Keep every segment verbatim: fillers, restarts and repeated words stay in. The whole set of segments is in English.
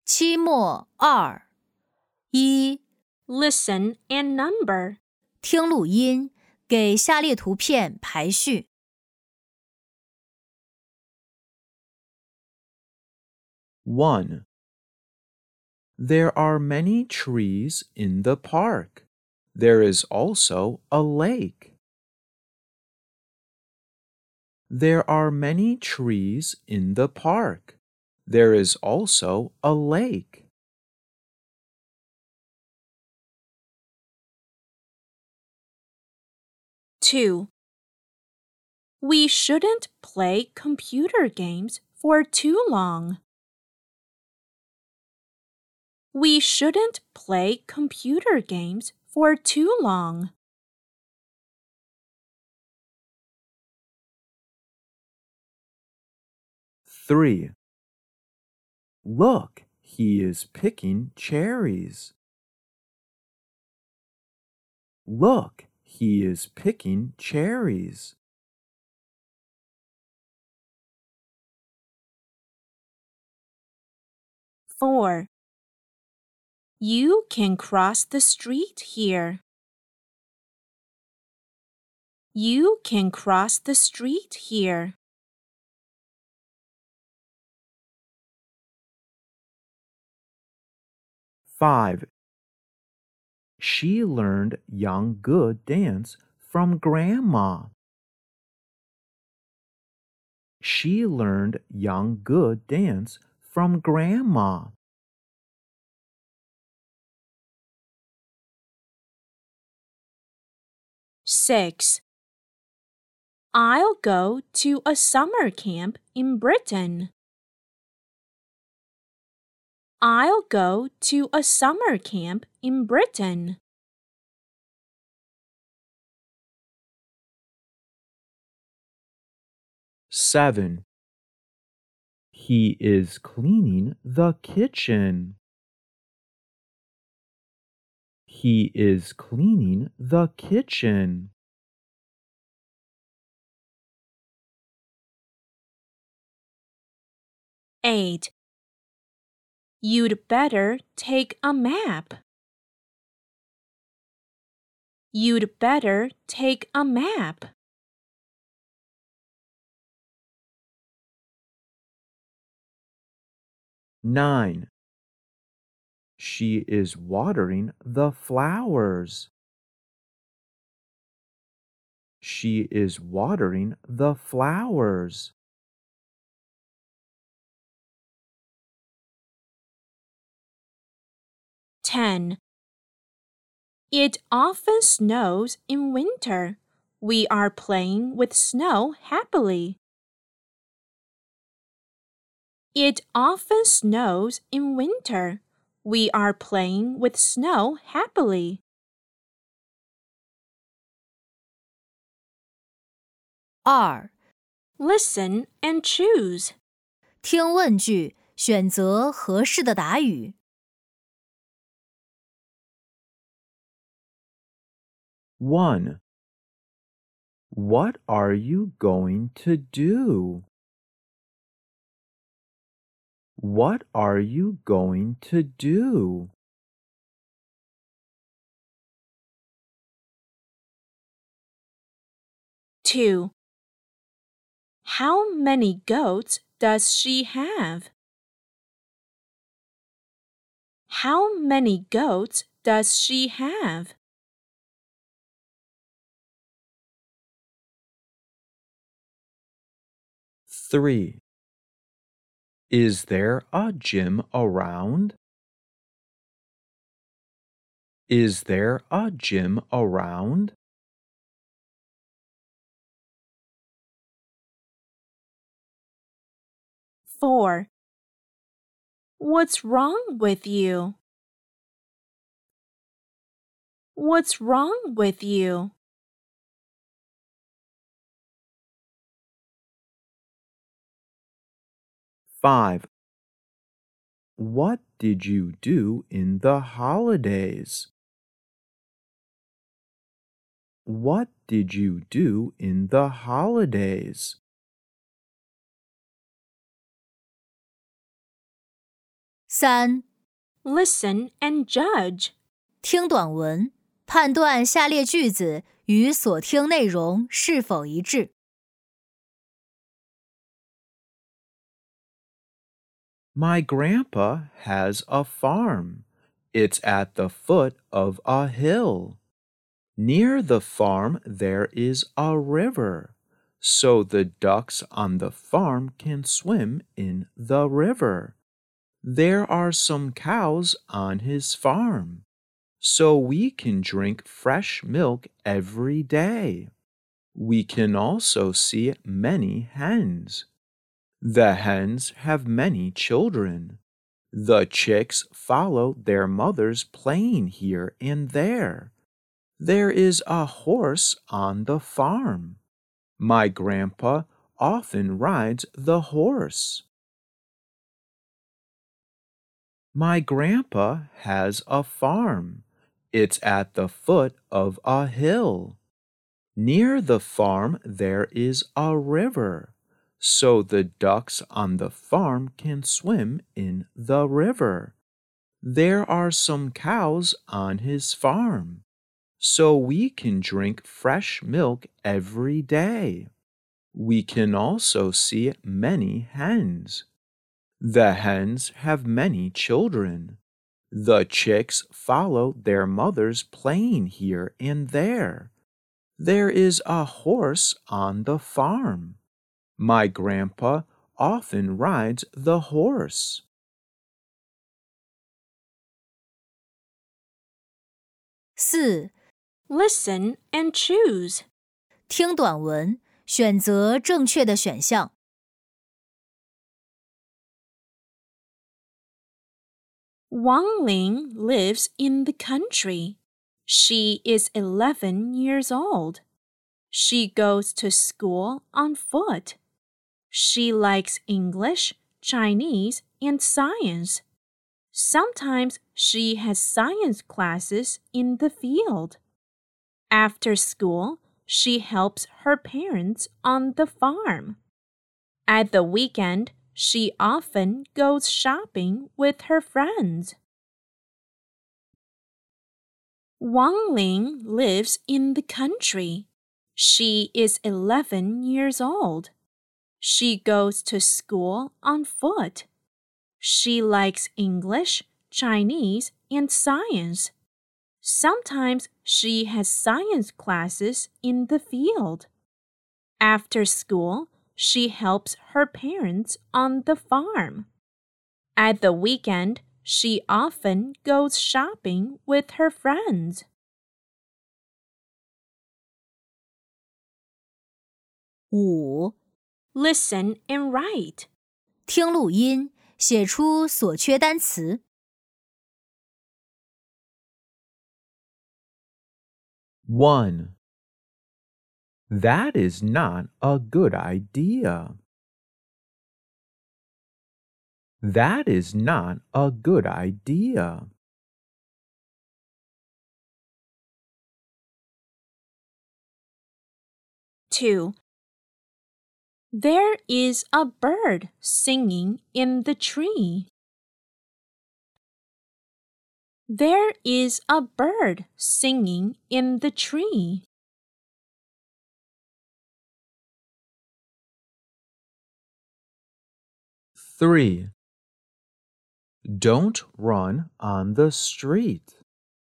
期末二一 Listen and number. 听录音，给下列图片排序。 one. There are many trees in the park. There is also a lake. There are many trees in the park. There is also a lake. two. We shouldn't play computer games for too long. We shouldn't play computer games for too long. three. Look, he is picking cherries. Look, he is picking cherries. four. You can cross the street here. You can cross the street here. five. She learned Young Good dance from Grandma. She learned Young Good dance from Grandma. six. I'll go to a summer camp in Britain. I'll go to a summer camp in Britain. seven. He is cleaning the kitchen. He is cleaning the kitchen. eight. You'd better take a map. You'd better take a map. nine. She is watering the flowers. She is watering the flowers. ten. It often snows in winter. We are playing with snow happily. It often snows in winter. We are playing with snow happily. 二 Listen and choose. 听问句，选择合适的答语。 one. What are you going to do? What are you going to do? two. How many goats does she have? How many goats does she have? three. Is there a gym around? Is there a gym around? four. What's wrong with you? What's wrong with you? five. What did you do in the holidays? What did you do in the holidays? 三、 Listen and judge. 听短文，判断下列句子与所听内容是否一致。 My grandpa has a farm. It's at the foot of a hill. Near the farm there is a river, so the ducks on the farm can swim in the river. There are some cows on his farm, so we can drink fresh milk every day. We can also see many hens. The hens have many children. The chicks follow their mothers playing here and there. There is a horse on the farm. My grandpa often rides the horse. My grandpa has a farm. It's at the foot of a hill. Near the farm there is a river, so the ducks on the farm can swim in the river. There are some cows on his farm, so we can drink fresh milk every day. We can also see many hens. The hens have many children. The chicks follow their mothers playing here and there. There is a horse on the farm. My grandpa often rides the horse. 四、 Listen and choose. 听短文，选择正确的选项。 Wang Ling lives in the country. She is eleven years old. She goes to school on foot. She likes English, Chinese, and science. Sometimes she has science classes in the field. After school, she helps her parents on the farm. At the weekend, she often goes shopping with her friends. Wang Ling lives in the country. She is eleven years old. She goes to school on foot. She likes English, Chinese, and science. Sometimes she has science classes in the field. After school, she helps her parents on the farm. At the weekend, she often goes shopping with her friends. 五、 Listen and write. 听录音，写出所缺单词。 one. That is not a good idea. That is not a good idea. two. There is a bird singing in the tree. There is a bird singing in the tree. three. Don't run on the street.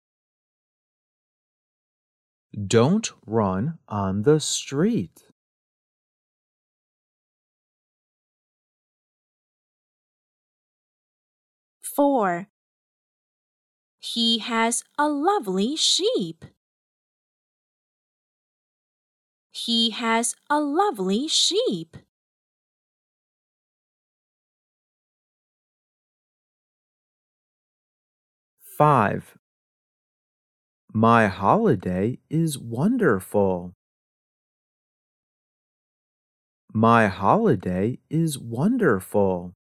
Don't run on the street. four. He has a lovely sheep. He has a lovely sheep. five. My holiday is wonderful. My holiday is wonderful.